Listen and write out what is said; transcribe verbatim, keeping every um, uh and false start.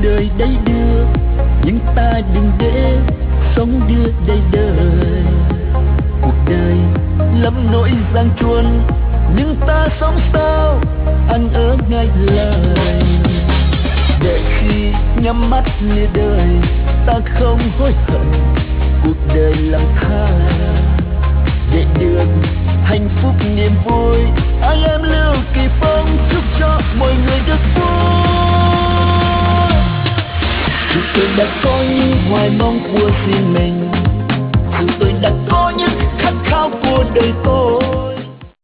đời đây đưa, nhưng ta đừng để sống đưa đây đời. Cuộc đời lắm nỗi gian truân, nhưng ta sống sao ăn ở ngay lời. Để khi nhắm mắt lìa đời, ta không hối hận cuộc đời lang thang. Để được hạnh phúc niềm vui, anh em Lưu Kỳ Phong chúc cho mọi người được vui. Chúng tôi đã có những hoài mong của riêng mình, chúng tôi đã có những khát khao của đời tôi.